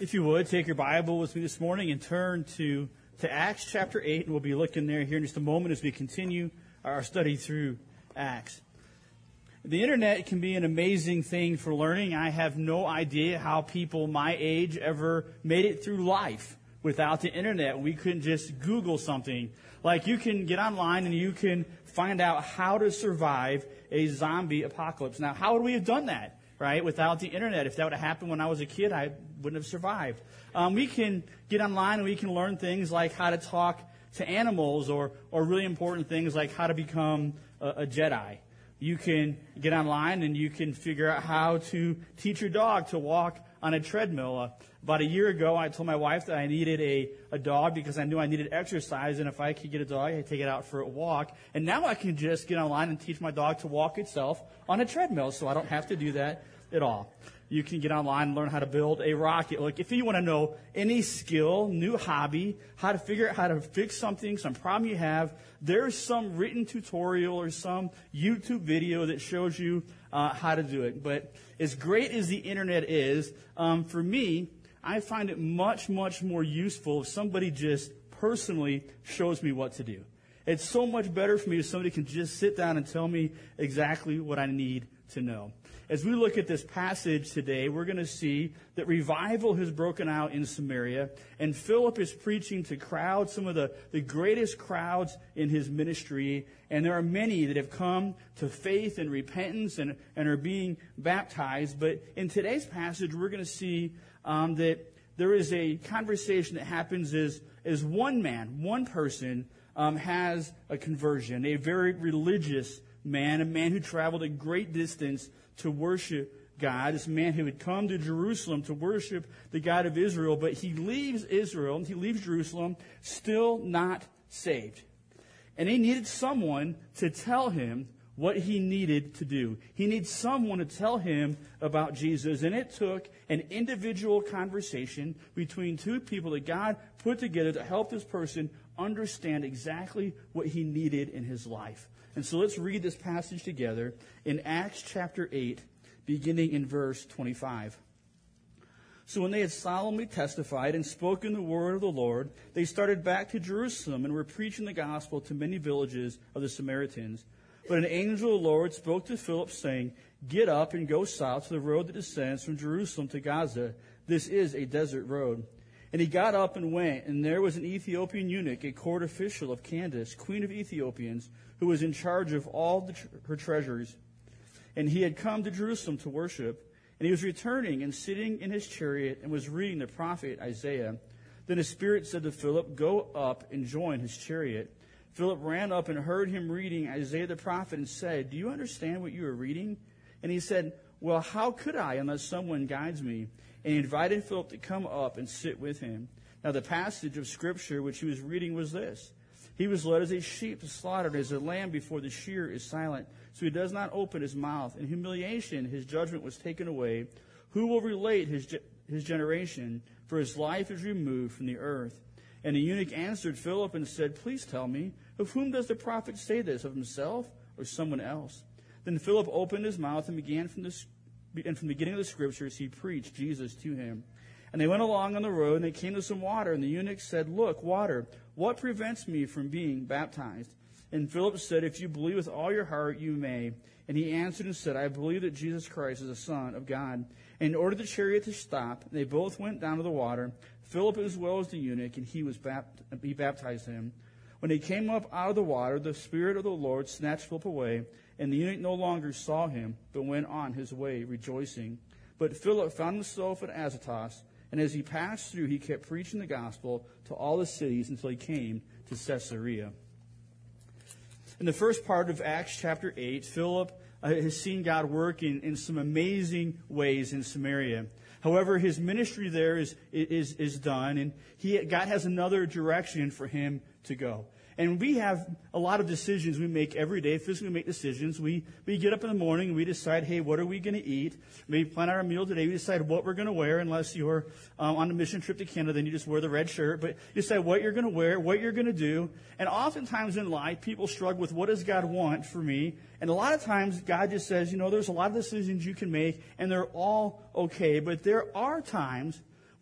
If you would, take your Bible with me this morning and turn to Acts chapter 8, and we'll be looking there here in just a moment as we continue our study through Acts. The internet can be an amazing thing for learning. I have no idea how people my age ever made it through life without the internet. We couldn't just Google something. Like, you can get online and you can find out how to survive a zombie apocalypse. Now, how would we have done that, right, without the internet? If that would have happened when I was a kid, I wouldn't have survived. We can get online and we can learn things like how to talk to animals, or really important things like how to become a Jedi. You can get online and you can figure out how to teach your dog to walk on a treadmill. About a year ago, I told my wife that I needed a dog because I knew I needed exercise, and if I could get a dog, I'd take it out for a walk. And now I can just get online and teach my dog to walk itself on a treadmill, so I don't have to do that at all. You can get online and learn how to build a rocket. Like, if you want to know any skill, new hobby, how to figure out how to fix something, some problem you have, there's some written tutorial or some YouTube video that shows you how to do it. But as great as the internet is, for me, I find it much, much more useful if somebody just personally shows me what to do. It's so much better for me if somebody can just sit down and tell me exactly what I need to know. As we look at this passage today, we're going to see that revival has broken out in Samaria, and Philip is preaching to crowds, some of the greatest crowds in his ministry, and there are many that have come to faith and repentance and are being baptized. But in today's passage, we're going to see that there is a conversation that happens as one man, one person, has a conversion, a very religious man, a man who traveled a great distance to worship God. This man who had come to Jerusalem to worship the God of Israel, but he leaves Israel, he leaves Jerusalem, still not saved. And he needed someone to tell him what he needed to do. He needs someone to tell him about Jesus. And it took an individual conversation between two people that God put together to help this person understand exactly what he needed in his life. And so let's read this passage together in Acts chapter 8, beginning in verse 25. So when they had solemnly testified and spoken the word of the Lord, they started back to Jerusalem and were preaching the gospel to many villages of the Samaritans. But an angel of the Lord spoke to Philip, saying, "Get up and go south to the road that descends from Jerusalem to Gaza. This is a desert road." And he got up and went, and there was an Ethiopian eunuch, a court official of Candace, queen of Ethiopians, who was in charge of all her treasures. And he had come to Jerusalem to worship. And he was returning and sitting in his chariot and was reading the prophet Isaiah. Then the Spirit said to Philip, "Go up and join his chariot." Philip ran up and heard him reading Isaiah the prophet and said, "Do you understand what you are reading?" And he said, "Well, how could I unless someone guides me?" And he invited Philip to come up and sit with him. Now the passage of Scripture which he was reading was this: "He was led as a sheep to slaughter, and as a lamb before the shearer is silent, so he does not open his mouth. In humiliation his judgment was taken away. Who will relate his generation? For his life is removed from the earth." And the eunuch answered Philip and said, "Please tell me, of whom does the prophet say this, of himself or someone else?" Then Philip opened his mouth and began from the beginning of the Scriptures he preached Jesus to him. And they went along on the road, and they came to some water, and the eunuch said, "Look, water, what prevents me from being baptized?" And Philip said, "If you believe with all your heart, you may." And he answered and said, "I believe that Jesus Christ is the Son of God." And he ordered the chariot to stop, and they both went down to the water, Philip as well as the eunuch, and he baptized him. When he came up out of the water, the Spirit of the Lord snatched Philip away, and the eunuch no longer saw him, but went on his way rejoicing. But Philip found himself at Azotus, and as he passed through, he kept preaching the gospel to all the cities until he came to Caesarea. In the first part of Acts chapter 8, Philip has seen God work in some amazing ways in Samaria. However, his ministry there is done, and God has another direction for him to go. And we have a lot of decisions we make every day, physically make decisions. We get up in the morning and we decide, hey, what are we going to eat? Maybe plan out our meal today. We decide what we're going to wear, unless you're on a mission trip to Canada, then you just wear the red shirt. But you decide what you're going to wear, what you're going to do. And oftentimes in life, people struggle with, what does God want for me? And a lot of times, God just says, there's a lot of decisions you can make, and they're all okay. But there are times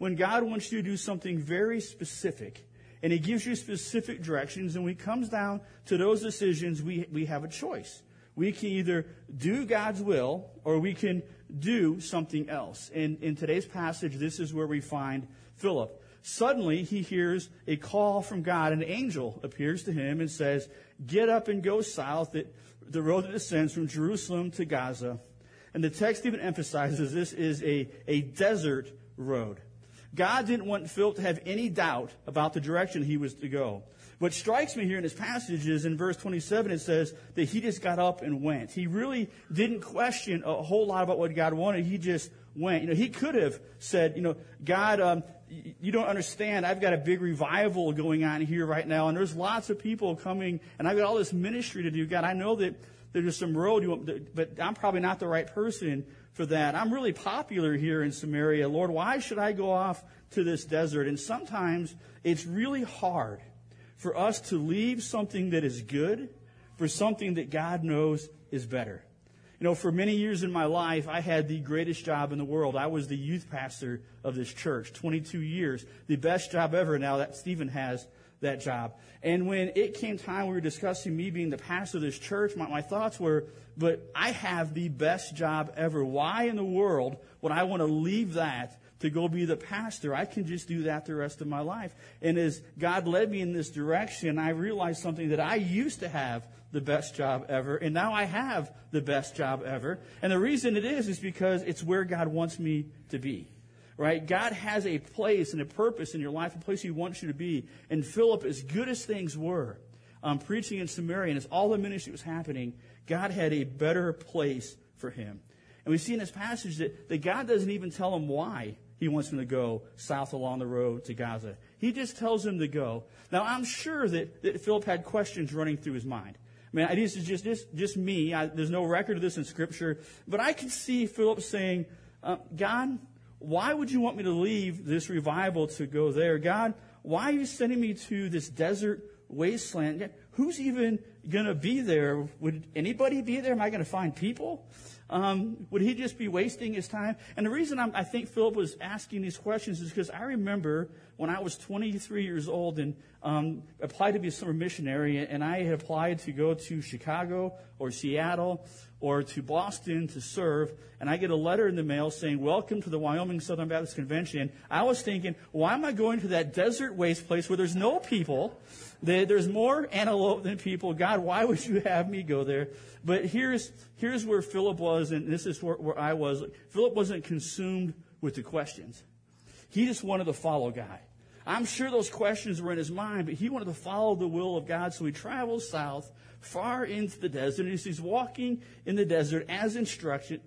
when God wants you to do something very specific, and he gives you specific directions, and when it comes down to those decisions, we have a choice. We can either do God's will, or we can do something else. And in today's passage, this is where we find Philip. Suddenly, he hears a call from God. An angel appears to him and says, "Get up and go south at the road that descends from Jerusalem to Gaza." And the text even emphasizes this is a desert road. God didn't want Philip to have any doubt about the direction he was to go. What strikes me here in this passage is in verse 27, it says that he just got up and went. He really didn't question a whole lot about what God wanted. He just went. He could have said, God, you don't understand. I've got a big revival going on here right now, and there's lots of people coming, and I've got all this ministry to do. God, I know that there's some road, but I'm probably not the right person for that. I'm really popular here in Samaria. Lord, why should I go off to this desert? And sometimes it's really hard for us to leave something that is good for something that God knows is better. For many years in my life, I had the greatest job in the world. I was the youth pastor of this church, 22 years, the best job ever. Now that Stephen has that job. And when it came time, we were discussing me being the pastor of this church, my thoughts were, but I have the best job ever. Why in the world would I want to leave that to go be the pastor? I can just do that the rest of my life. And as God led me in this direction, I realized something, that I used to have the best job ever, and now I have the best job ever. And the reason it is because it's where God wants me to be. Right? God has a place and a purpose in your life, a place he wants you to be. And Philip, as good as things were, preaching in Samaria, and as all the ministry was happening, God had a better place for him. And we see in this passage that God doesn't even tell him why he wants him to go south along the road to Gaza. He just tells him to go. Now, I'm sure that Philip had questions running through his mind. I mean, this is just me. There's no record of this in Scripture. But I can see Philip saying, God, why would you want me to leave this revival to go there? God, why are you sending me to this desert wasteland? Who's even going to be there? Would anybody be there? Am I going to find people? Would he just be wasting his time? And the reason I think Philip was asking these questions is because I remember when I was 23 years old and applied to be a summer missionary, and I had applied to go to Chicago or Seattle or to Boston to serve, and I get a letter in the mail saying, "Welcome to the Wyoming Southern Baptist Convention." I was thinking, why am I going to that desert waste place where there's no people? There's more antelope than people. God, why would you have me go there? But here's where Philip was, and this is where I was. Philip wasn't consumed with the questions. He just wanted to follow God. I'm sure those questions were in his mind, but he wanted to follow the will of God, so he travels south, far into the desert, and as he's walking in the desert as instructed,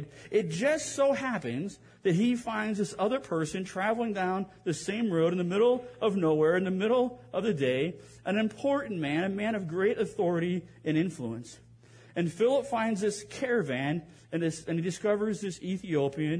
it just so happens that he finds this other person traveling down the same road in the middle of nowhere, in the middle of the day, an important man, a man of great authority and influence. And Philip finds this caravan, and he discovers this Ethiopian.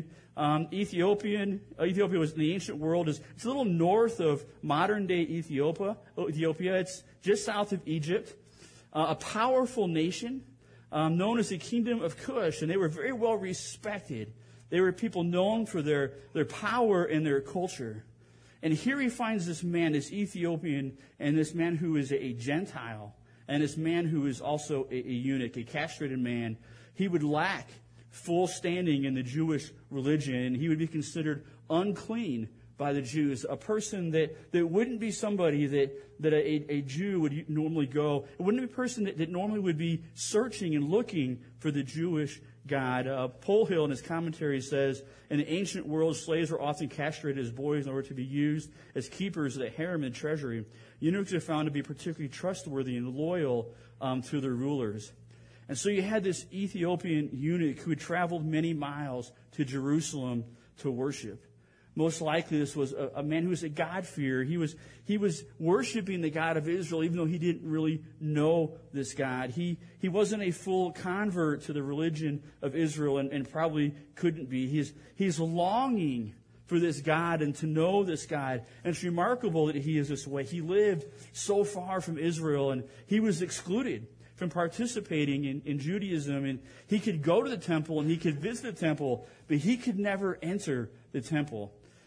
Ethiopia was in the ancient world. It's a little north of modern-day Ethiopia. It's just south of Egypt. A powerful nation known as the Kingdom of Cush, and they were very well respected. They were people known for their power and their culture. And here he finds this man, this Ethiopian, and this man who is a Gentile, and this man who is also a eunuch, a castrated man. He would lack full standing in the Jewish religion, and he would be considered unclean by the Jews, a person that wouldn't be somebody that a Jew would normally go. It wouldn't be a person that normally would be searching and looking for the Jewish God. Polhill in his commentary says, in the ancient world, slaves were often castrated as boys in order to be used as keepers of the harem and treasury. Eunuchs are found to be particularly trustworthy and loyal to their rulers. And so you had this Ethiopian eunuch who had traveled many miles to Jerusalem to worship. Most likely this was a man who was a God-fearer. He was worshiping the God of Israel, even though he didn't really know this God. He wasn't a full convert to the religion of Israel and probably couldn't be. He's longing for this God and to know this God. And it's remarkable that he is this way. He lived so far from Israel, and he was excluded from participating in Judaism. And he could go to the temple and he could visit the temple, but he could never enter the temple.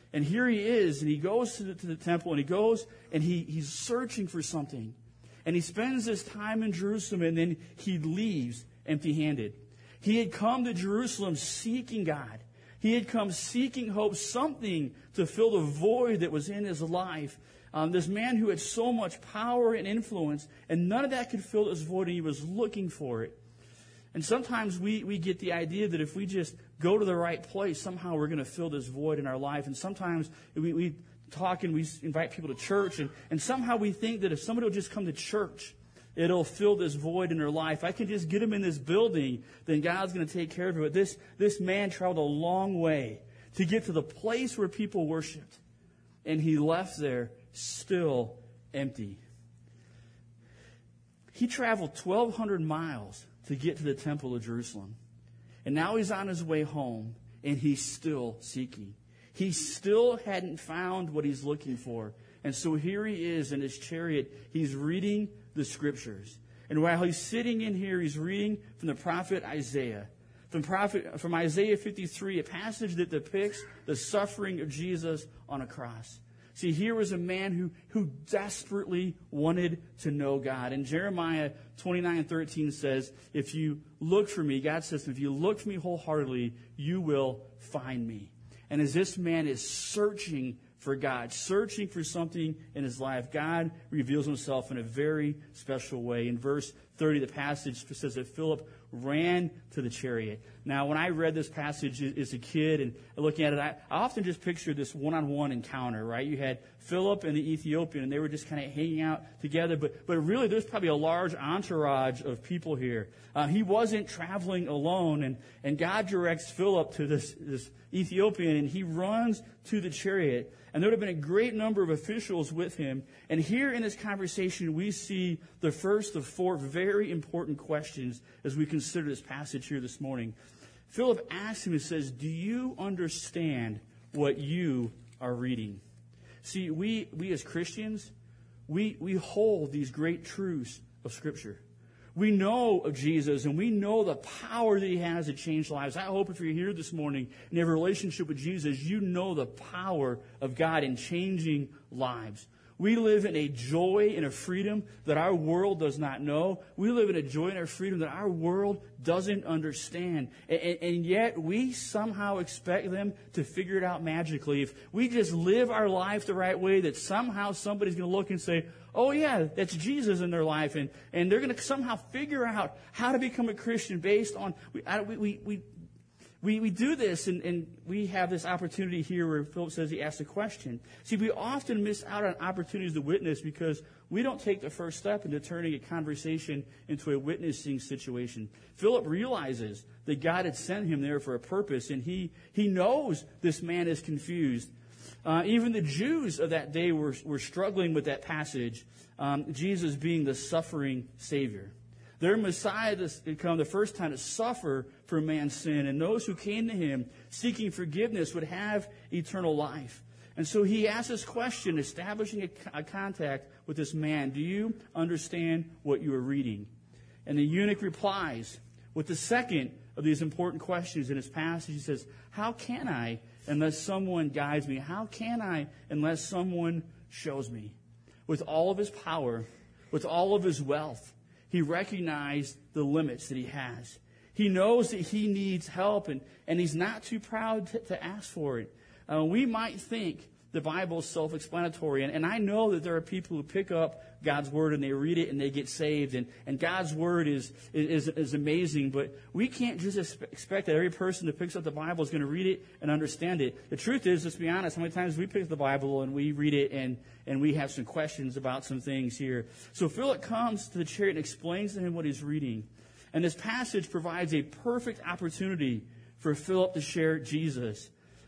And here he is, and he goes to the temple, and he goes, and he's searching for something. And he spends his time in Jerusalem, and then he leaves empty-handed. He had come to Jerusalem seeking God. He had come seeking hope, something to fill the void that was in his life. This man who had so much power and influence, and none of that could fill this void, and he was looking for it. And sometimes we get the idea that if we just go to the right place, somehow we're going to fill this void in our life. And sometimes we talk and we invite people to church, and somehow we think that if somebody will just come to church, it'll fill this void in their life. I can just get them in this building, then God's going to take care of it. But this man traveled a long way to get to the place where people worshiped. And he left there still empty. He traveled 1,200 miles to get to the temple of Jerusalem. And now he's on his way home, and he's still seeking. He still hadn't found what he's looking for. And so here he is in his chariot. He's reading the Scriptures. And while he's sitting in here, he's reading from the prophet Isaiah. From Isaiah 53, a passage that depicts the suffering of Jesus on a cross. See, here was a man who desperately wanted to know God. And Jeremiah 29:13 says, if you look for me, God says, if you look for me wholeheartedly, you will find me. And as this man is searching for God, searching for something in his life, God reveals himself in a very special way. In verse 30, the passage says that Philip ran to the chariot. Now, when I read this passage as a kid and looking at it, I often just pictured this one-on-one encounter, right? You had Philip and the Ethiopian, and they were just kind of hanging out together. But really, there's probably a large entourage of people here. He wasn't traveling alone, and God directs Philip to this Ethiopian, and he runs to the chariot. And there would have been a great number of officials with him. And here in this conversation, we see the first of 4 very important questions as we consider this passage here this morning. Philip asks him and says, do you understand what you are reading? See, we as Christians, we hold these great truths of Scripture. We know of Jesus, and we know the power that he has to change lives. I hope if you're here this morning and you have a relationship with Jesus, you know the power of God in changing lives. We live in a joy and a freedom that our world does not know. We live in a joy and a freedom that our world doesn't understand. And yet we somehow expect them to figure it out magically. If we just live our life the right way, that somehow somebody's going to look and say, oh yeah, that's Jesus in their life. And they're going to somehow figure out how to become a Christian based on, we do this, and we have this opportunity here where Philip says he asks a question. See, we often miss out on opportunities to witness because we don't take the first step into turning a conversation into a witnessing situation. Philip realizes that God had sent him there for a purpose, and he knows this man is confused. Even the Jews of that day were struggling with that passage, Jesus being the suffering Savior. Their Messiah had come the first time to suffer for man's sin, and those who came to him seeking forgiveness would have eternal life. And so he asks this question, establishing a contact with this man. Do you understand what you are reading? And the eunuch replies with the second of these important questions in his passage. He says, how can I unless someone guides me? How can I unless someone shows me? With all of his power, with all of his wealth, he recognized the limits that he has. He knows that he needs help, and he's not too proud to ask for it. We might think the Bible is self-explanatory, and I know that there are people who pick up God's Word and they read it and they get saved, and God's Word is amazing, but we can't just expect that every person that picks up the Bible is going to read it and understand it. The truth is, let's be honest, how many times we pick up the Bible and we read it and we have some questions about some things here. So Philip comes to the chariot and explains to him what he's reading. And this passage provides a perfect opportunity for Philip to share Jesus.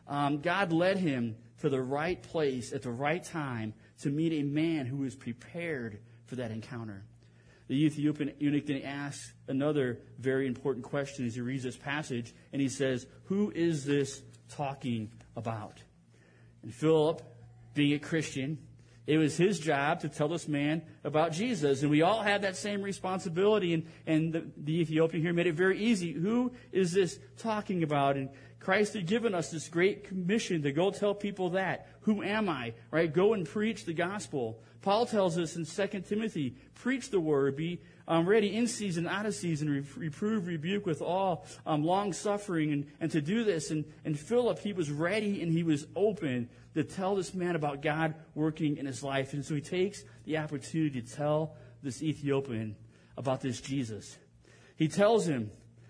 God led him to the right place at the right time to meet a man who was prepared for that encounter. The Ethiopian eunuch then asks another very important question as he reads this passage, and he says, who is this talking about? And Philip, being a Christian, it was his job to tell this man about Jesus. And we all have that same responsibility. And the Ethiopian here made it very easy. Who is this talking about? And Christ had given us this great commission to go tell people that. Who am I? Right? Go and preach the gospel. Paul tells us in 2 Timothy, preach the word, be ready in season, out of season, reprove, rebuke with all long-suffering. And to do this, and Philip, he was ready and he was open to tell this man about God working in his life. And so he takes the opportunity to tell this Ethiopian about this Jesus. He tells him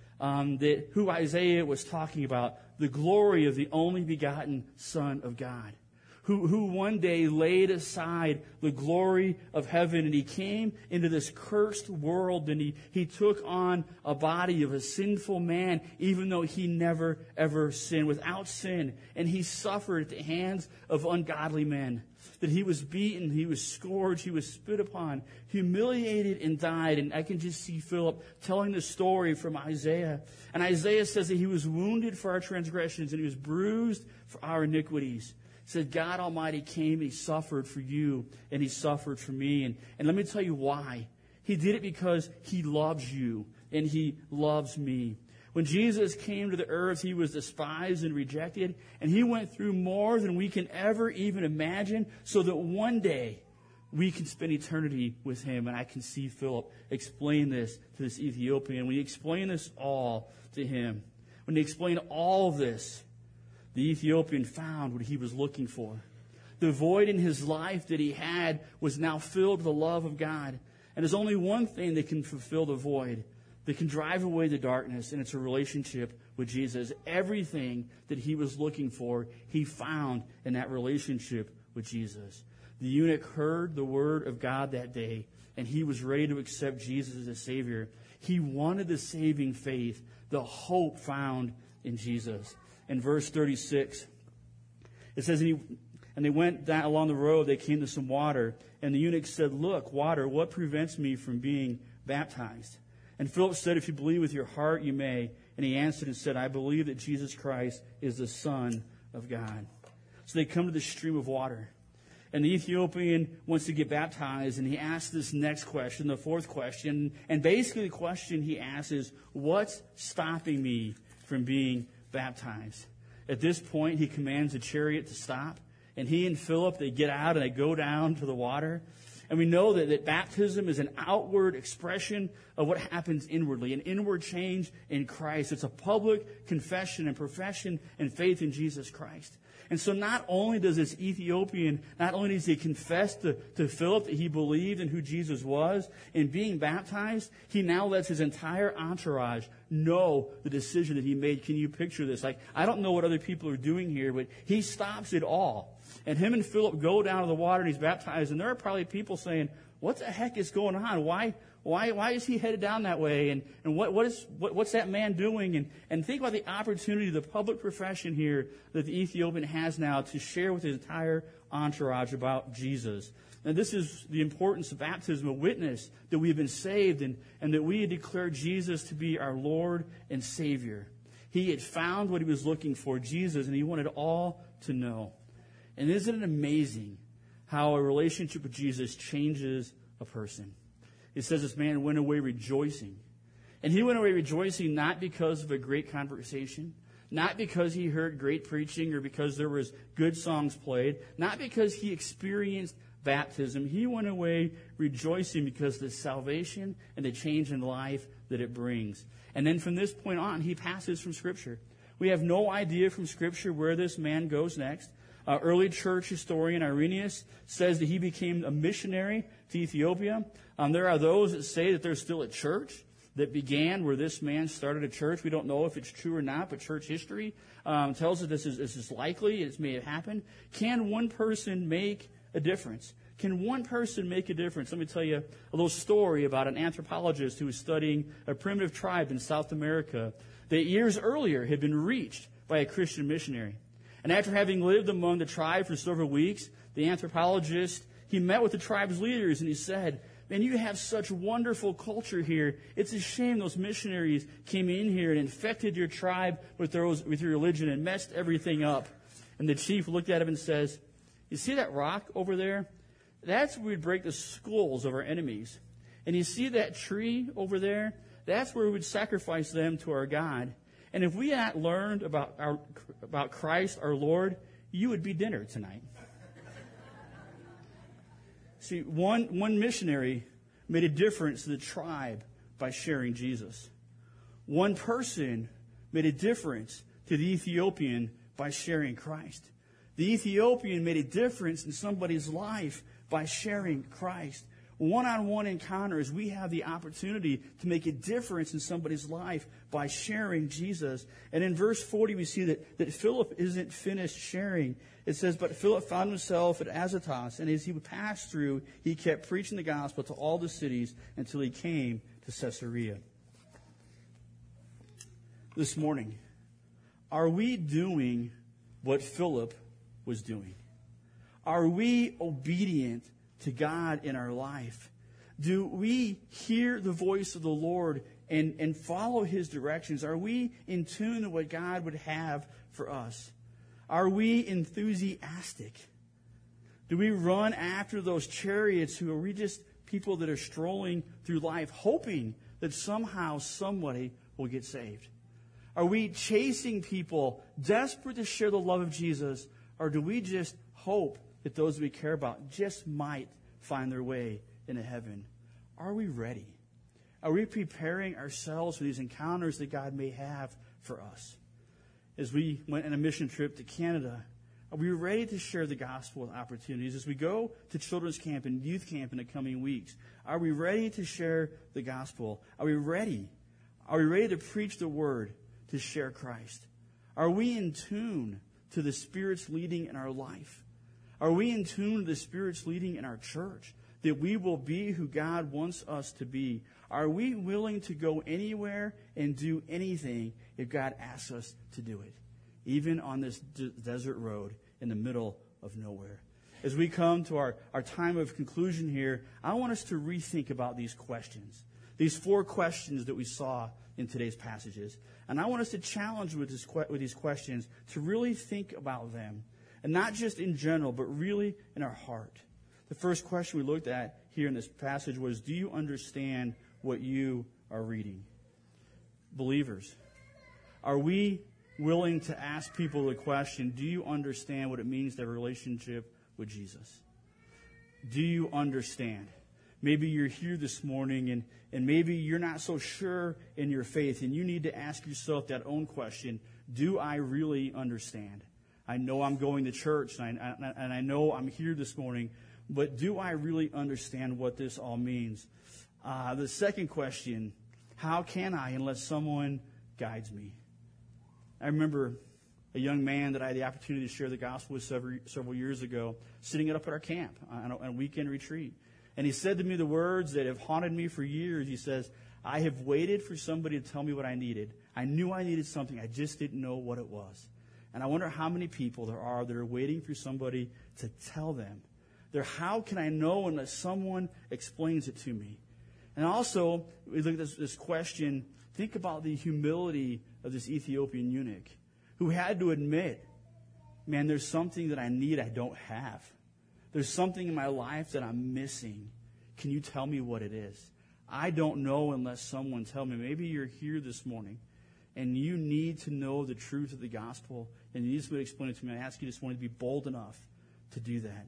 that who Isaiah was talking about, the glory of the only begotten Son of God, who one day laid aside the glory of heaven, and he came into this cursed world, and he took on a body of a sinful man, even though he never, ever sinned, without sin. And he suffered at the hands of ungodly men, that he was beaten, he was scourged, he was spit upon, humiliated, and died. And I can just see Philip telling the story from Isaiah. And Isaiah says that he was wounded for our transgressions, and he was bruised for our iniquities. Said God Almighty came and he suffered for you and he suffered for me. And let me tell you why. He did it because he loves you and he loves me. When Jesus came to the earth, he was despised and rejected, and he went through more than we can ever even imagine, so that one day we can spend eternity with him. And I can see Philip explain this to this Ethiopian. When he explained this all to him, when he explained all of this, the Ethiopian found what he was looking for. The void in his life that he had was now filled with the love of God. And there's only one thing that can fulfill the void, that can drive away the darkness, and it's a relationship with Jesus. Everything that he was looking for, he found in that relationship with Jesus. The eunuch heard the word of God that day, and he was ready to accept Jesus as a Savior. He wanted the saving faith, the hope found in Jesus. In verse 36, it says, and they went down along the road, they came to some water, and the eunuch said, look, water, what prevents me from being baptized? And Philip said, if you believe with your heart, you may. And he answered and said, I believe that Jesus Christ is the Son of God. So they come to the stream of water. And the Ethiopian wants to get baptized, and he asks this next question, the fourth question. And basically the question he asks is, what's stopping me from being baptized? At this point, he commands the chariot to stop. And he and Philip, they get out and they go down to the water. And we know that baptism is an outward expression of what happens inwardly, an inward change in Christ. It's a public confession and profession and faith in Jesus Christ. And so not only does this Ethiopian, not only does he confess to Philip that he believed in who Jesus was, in being baptized, he now lets his entire entourage know the decision that he made. Can you picture this? Like, I don't know what other people are doing here, but he stops it all. And him and Philip go down to the water and he's baptized. And there are probably people saying, what the heck is going on? Why is he headed down that way? And what's that man doing? And think about the opportunity, the public profession here that the Ethiopian has now to share with his entire entourage about Jesus. And this is the importance of baptism, a witness that we have been saved and that we had declared Jesus to be our Lord and Savior. He had found what he was looking for, Jesus, and he wanted all to know. And isn't it amazing how a relationship with Jesus changes a person? It says this man went away rejoicing. And he went away rejoicing not because of a great conversation, not because he heard great preaching or because there was good songs played, not because he experienced baptism. He went away rejoicing because of the salvation and the change in life that it brings. And then from this point on, he passes from Scripture. We have no idea from Scripture where this man goes next. Early church historian Irenaeus says that he became a missionary to Ethiopia. There are those that say that there's still a church that began where this man started a church. We don't know if it's true or not, but church history tells us this is likely. It may have happened. Can one person make a difference? Can one person make a difference? Let me tell you a little story about an anthropologist who was studying a primitive tribe in South America that years earlier had been reached by a Christian missionary. And after having lived among the tribe for several weeks, the anthropologist, he met with the tribe's leaders and he said, man, you have such wonderful culture here. It's a shame those missionaries came in here and infected your tribe with your religion and messed everything up. And the chief looked at him and says, you see that rock over there? That's where we'd break the skulls of our enemies. And you see that tree over there? That's where we would sacrifice them to our God. And if we had learned about Christ, our Lord, you would be dinner tonight. See, one missionary made a difference to the tribe by sharing Jesus. One person made a difference to the Ethiopian by sharing Christ. The Ethiopian made a difference in somebody's life by sharing Christ. One-on-one encounters, we have the opportunity to make a difference in somebody's life by sharing Jesus. And in verse 40, we see that Philip isn't finished sharing. It says, but Philip found himself at Azotus, and as he would pass through, he kept preaching the gospel to all the cities until he came to Caesarea. This morning, are we doing what Philip was doing? Are we obedient to God in our life? Do we hear the voice of the Lord and follow His directions? Are we in tune to what God would have for us? Are we enthusiastic? Do we run after those chariots who are we just people that are strolling through life hoping that somehow somebody will get saved? Are we chasing people desperate to share the love of Jesus, or do we just hope that those we care about just might find their way into heaven? Are we ready? Are we preparing ourselves for these encounters that God may have for us? As we went on a mission trip to Canada, are we ready to share the gospel with opportunities? As we go to children's camp and youth camp in the coming weeks, are we ready to share the gospel? Are we ready? Are we ready to preach the word, to share Christ? Are we in tune to the Spirit's leading in our life? Are we in tune to the Spirit's leading in our church? That we will be who God wants us to be? Are we willing to go anywhere and do anything if God asks us to do it? Even on this desert road in the middle of nowhere. As we come to our time of conclusion here, I want us to rethink about these questions. These 4 questions that we saw in today's passages. And I want us to challenge with these questions to really think about them. And not just in general, but really in our heart. The first question we looked at here in this passage was, do you understand what you are reading? Believers, are we willing to ask people the question, do you understand what it means to have a relationship with Jesus? Do you understand? Maybe you're here this morning and maybe you're not so sure in your faith, and you need to ask yourself that own question, do I really understand? I know I'm going to church, and I know I'm here this morning, but do I really understand what this all means? The second question, how can I unless someone guides me? I remember a young man that I had the opportunity to share the gospel with several years ago, sitting up at our camp on a weekend retreat. And he said to me the words that have haunted me for years. He says, I have waited for somebody to tell me what I needed. I knew I needed something. I just didn't know what it was. And I wonder how many people there are that are waiting for somebody to tell them. How can I know unless someone explains it to me? And also, we look at this question, think about the humility of this Ethiopian eunuch who had to admit, man, there's something that I need I don't have. There's something in my life that I'm missing. Can you tell me what it is? I don't know unless someone tells me. Maybe you're here this morning and you need to know the truth of the gospel and you need somebody to explain it to me. I ask you this morning to be bold enough to do that.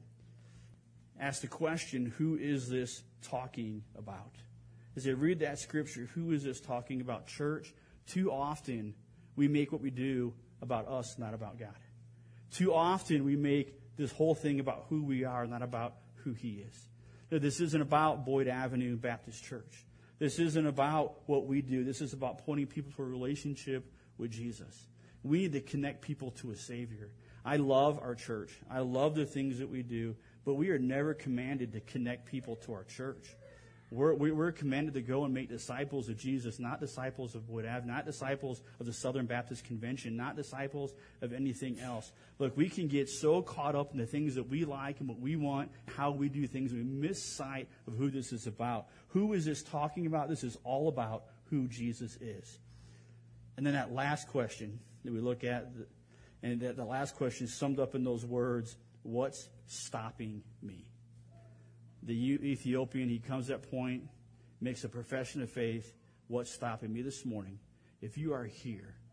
Ask the question, who is this talking about? As I read that scripture, who is this talking about? Church, too often we make what we do about us, not about God. Too often we make this whole thing about who we are, not about who He is. Now, this isn't about Boyd Avenue Baptist Church. This isn't about what we do. This is about pointing people to a relationship with Jesus. We need to connect people to a Savior. I love our church. I love the things that we do, but we are never commanded to connect people to our church. We're commanded to go and make disciples of Jesus, not disciples of Boyd Ave, not disciples of the Southern Baptist Convention, not disciples of anything else. Look, we can get so caught up in the things that we like and what we want, how we do things, we miss sight of who this is about. Who is this talking about? This is all about who Jesus is. And then that last question that we look at, and that the last question is summed up in those words, what's stopping me? The Ethiopian, he comes to that point, makes a profession of faith. What's stopping me this morning? If you are here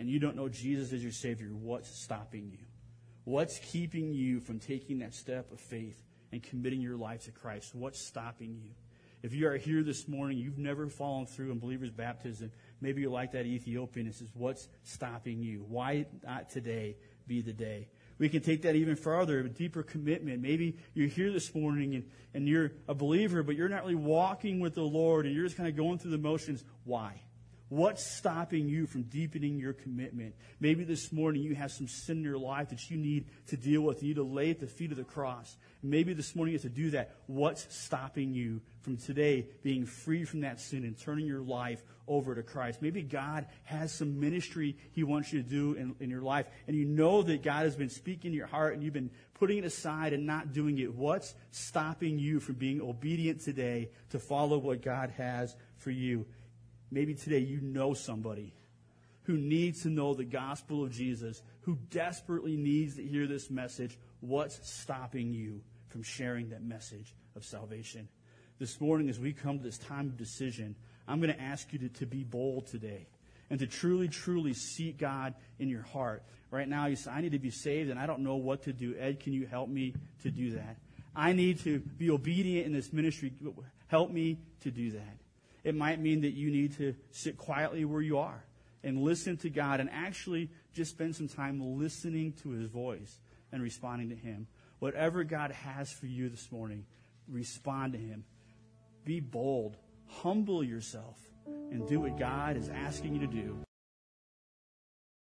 and you don't know Jesus as your Savior, what's stopping you? What's keeping you from taking that step of faith and committing your life to Christ? What's stopping you? If you are here this morning, you've never fallen through in believer's baptism, maybe you're like that Ethiopian. It says, what's stopping you? Why not today be the day? We can take that even farther, a deeper commitment. Maybe you're here this morning and you're a believer, but you're not really walking with the Lord and you're just kind of going through the motions. Why? What's stopping you from deepening your commitment? Maybe this morning you have some sin in your life that you need to deal with. You need to lay at the feet of the cross. Maybe this morning you have to do that. What's stopping you from today being free from that sin and turning your life over to Christ? Maybe God has some ministry He wants you to do in your life, and you know that God has been speaking to your heart and you've been putting it aside and not doing it. What's stopping you from being obedient today to follow what God has for you? Maybe today you know somebody who needs to know the gospel of Jesus, who desperately needs to hear this message. What's stopping you from sharing that message of salvation? This morning, as we come to this time of decision, I'm going to ask you to be bold today and to truly, truly seek God in your heart. Right now, you say, I need to be saved and I don't know what to do. Ed, can you help me to do that? I need to be obedient in this ministry. Help me to do that. It might mean that you need to sit quietly where you are and listen to God and actually just spend some time listening to His voice and responding to Him. Whatever God has for you this morning, respond to Him. Be bold. Humble yourself and do what God is asking you to do.